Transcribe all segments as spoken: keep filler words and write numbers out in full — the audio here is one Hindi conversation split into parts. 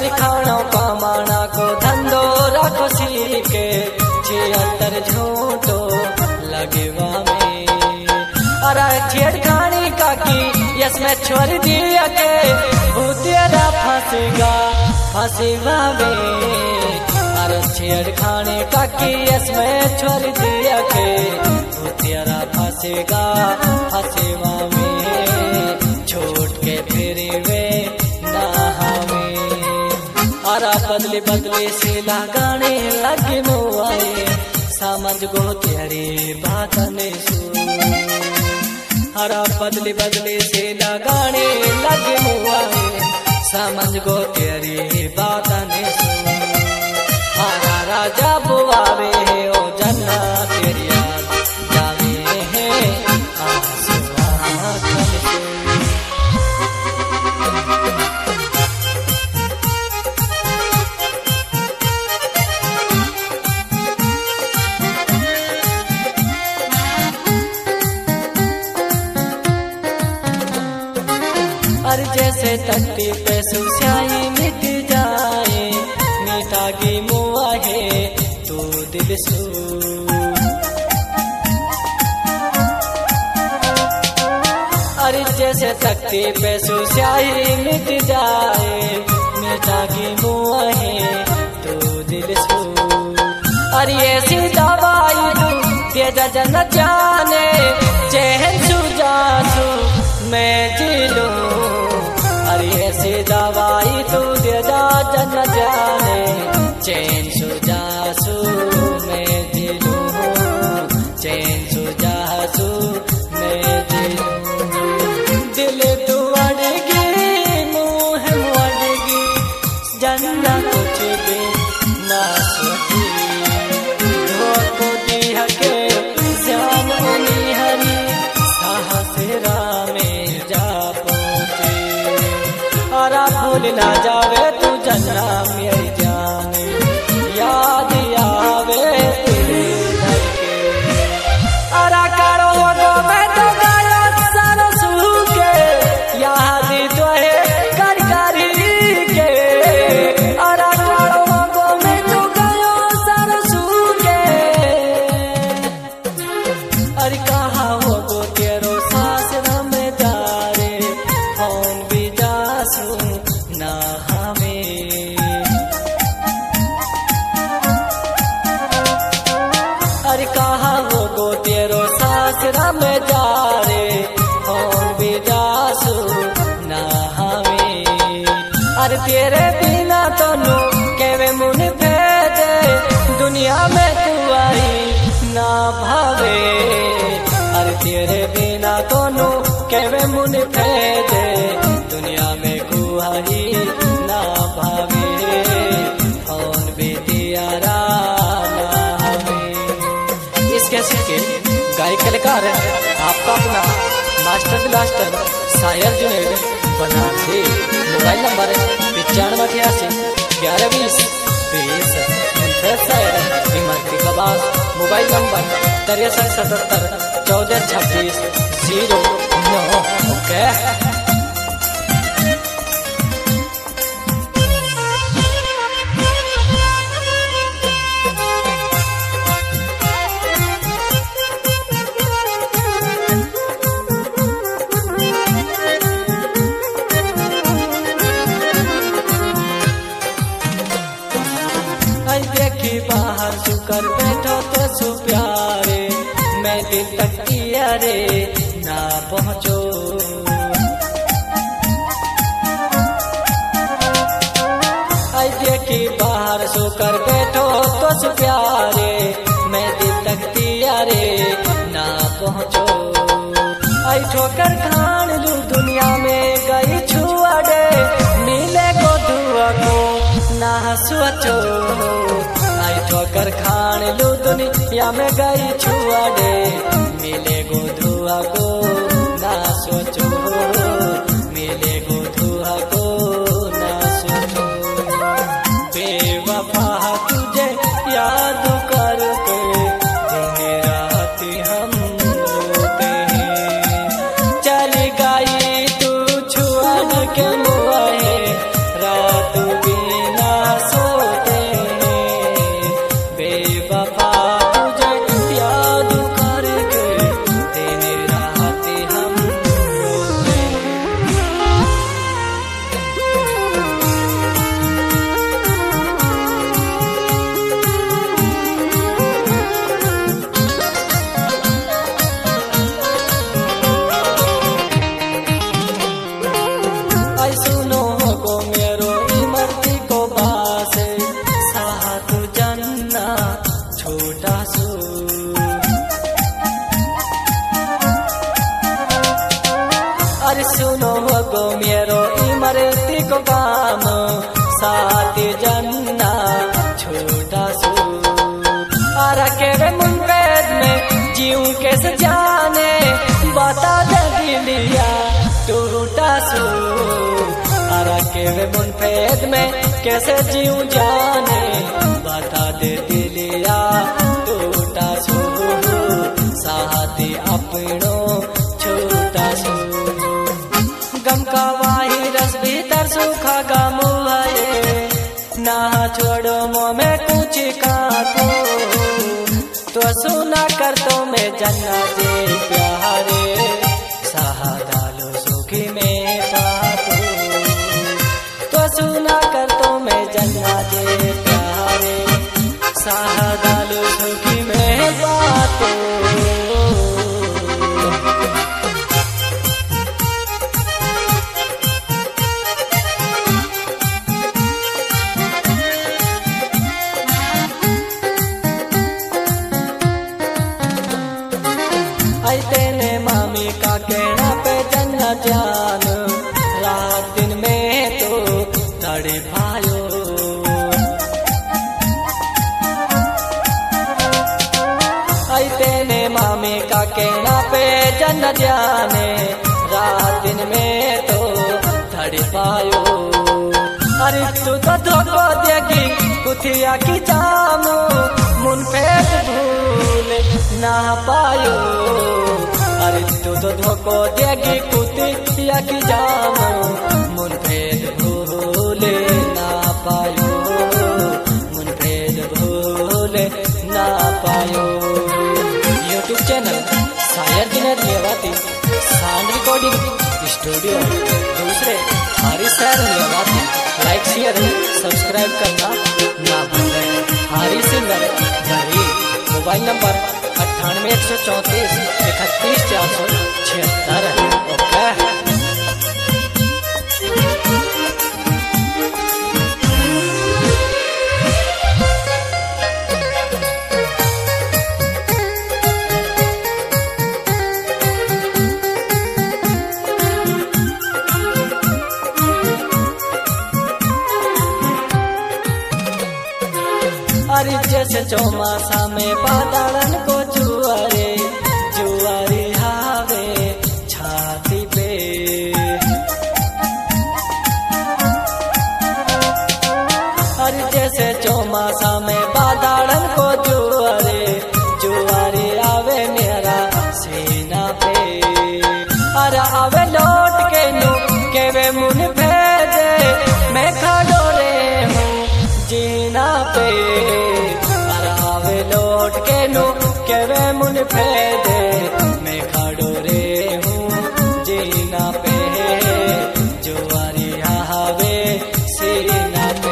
अरे खाना कमाना को धंधो रखो सीखे छिहत्तर झूठो लगवा में। अरे छेड़खानी का की इसमें छोड़ दिया के भूतेरा फंसेगा फंसेगा में। अरे छेड़खानी का की इसमें छोड़ दिया के भूतेरा फंसेगा फंसेगा में। छोड़ के फिर वे नहावे अरा बदले बदले से लगाने लगे मुआए समझ गो तेरी बात ने सु। अरा बदले बदले से लगाने लगे मुआए समझ गो तेरी बात ने सु। हरा राजा बुआवे ओ जन्ना तेरी याद जावे है आसमां से। अरे जैसे तट्टी पे सुस्याही मिट जाए मीठा की मुआ है तू दिल सू। अरे जैसे तट्टी पे सुस्याही मिट जाए मीठा की मुआ है तू दिल सू। अरे ऐसी दवाई तू तेजा जन जाने चैन सू जासू मैं जी लूं। अरे ऐसी दवाई तू दे जा जन जाने चैन सु जासू मैं दिलू चैन सु जासू मैं दिलू। दिल तू अड़गी मुँह अड़गी जन्ना कुछ भी ना सोची धोको दिया के श्याम हरी साहस में जा पहुँची। अरा भूल ना जावे तू जन्ना मेरी जान याद आवे तेरे घर के। अरा करो गो मैं तो गाया सारो सूखे याद तो है कर करी के। अरा करो गो मैं तो गाया सारो सूखे अरे कहा वो गो तेरो सास में जारे कौन भी जासू ना हमें। अरे कहा वो गो तेरो सासरा में जा रे कौन भी जासू ना हमें। अरे तेरे बिना तो नू केवे मुन भेजे दुनिया में तू आई ना भावे। अरे तेरे बिना तो नू केवे मुन भेजे दुनिया में कुआई ना भावे। कौन भी दिया ना हमें। इस कैसे के गायक कलाकार आपका अपना मास्टर ब्लास्टर शायर जुनेद बनारसी। मोबाइल नंबर पिचानवे अठासी ग्यारह बीस बीस। इमरती कबास मोबाइल नंबर तिरसठ सतहत्तर चौदह छब्बीस जीरो नौ। ओके देखी बाहर सुकर बैठो तो सु प्यारे मैं दिल तक किया रे ना पहुँचो। आई देखी बाहर सुकर बैठो तो सु प्यारे मैं दिल तक किया रे ना पहुँचो। आई ठोकर खान लू दुनिया में गई छुआ दे मिले को दुआ को ना सोचो। आई ठोकर खान लू दुनिया में गई छुआ दे मिले गो धुआ को ना सोचो। मिले गो धुआ को ना सोचो। बेवफा तुझे याद करके दिन रात हम रोते हैं। चली गई तू छुआ के मुआए रात भी मरती को काम साथी जन्ना छोटा सू अरा के वे मुनफेद में जीव कैसे जाने बता दे दिलिया टूटा सू अरा के वे मुनफेद में कैसे जीव जाने बता दे दिलिया टूटा सू साथी अपनो छोटा सू गम का वायरस भीतर सूखा गम है ना छोड़ो मुँह में कुछ का तो तो सुना कर तो मैं जन्ना दे प्यारे सहादालो सुखी में पातो तो सुना कर तो मैं जन्ना दे प्यारे सहादालो सुखी में पातो तेने मामी का कहना पे जन्ना जान रात दिन में तो तड़े पायो आई तेने मामी का कहना पे जन्ना जाने रात दिन में तो तड़े पायो अरे तू तो धोखो देगी कुथिया की जामो मुनफेद भूल ना पायो अरे तू तो धोखो देगी कुतिया की जामो मुनफेद भूल ना पायो मुनफेद भूल ना पायो यूट्यूब चैनल शायर Junaid Mewati sound recording studio दूसरे हारी शहर मेवाती लाइक शेयर सब्सक्राइब करना ना भूलें। हारी सिंगर घरी मोबाइल नंबर अट्ठानवे एक सौ चौंतीस इकतीस चार सौ छिहत्तर ओके। अरे जैसे चौमासा में बादलन को जुआरे जुआरी हावे छाती पे अरे जैसे चौमासा में बादलन को जुआरे जुआरी आवे मेरा सीना पे अरे आवे लौट के नु के वे मुन भेजे मैं खड़ो रे हूँ जीना पे लौट के नो के वे मुन फेदे मैं खड़ो रे हूँ जीना पे जुआरी हावे सीना पे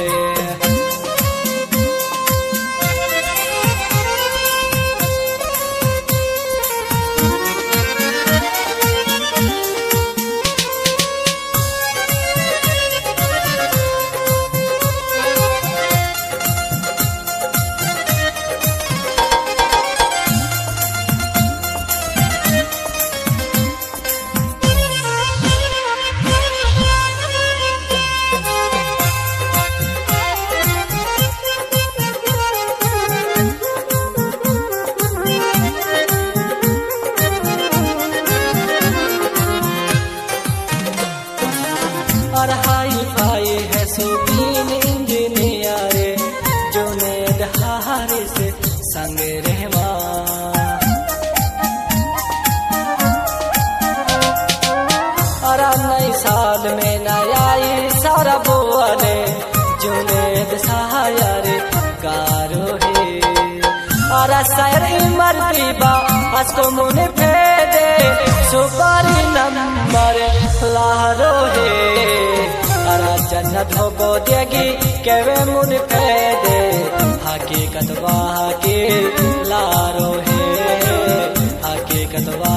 और हाई फाई है सुबीन इंजीनियर जुनैद हारिस संग रहमा और नई साल में नया सारा बोले जुनैद शायर गारो है और शायर मरती बा असको मुन फेदे सुपारी नंबर लारो है जन्नत हो को देगी केवे मुन फेदे हकीकत वाह के लारो है हकीकत वाह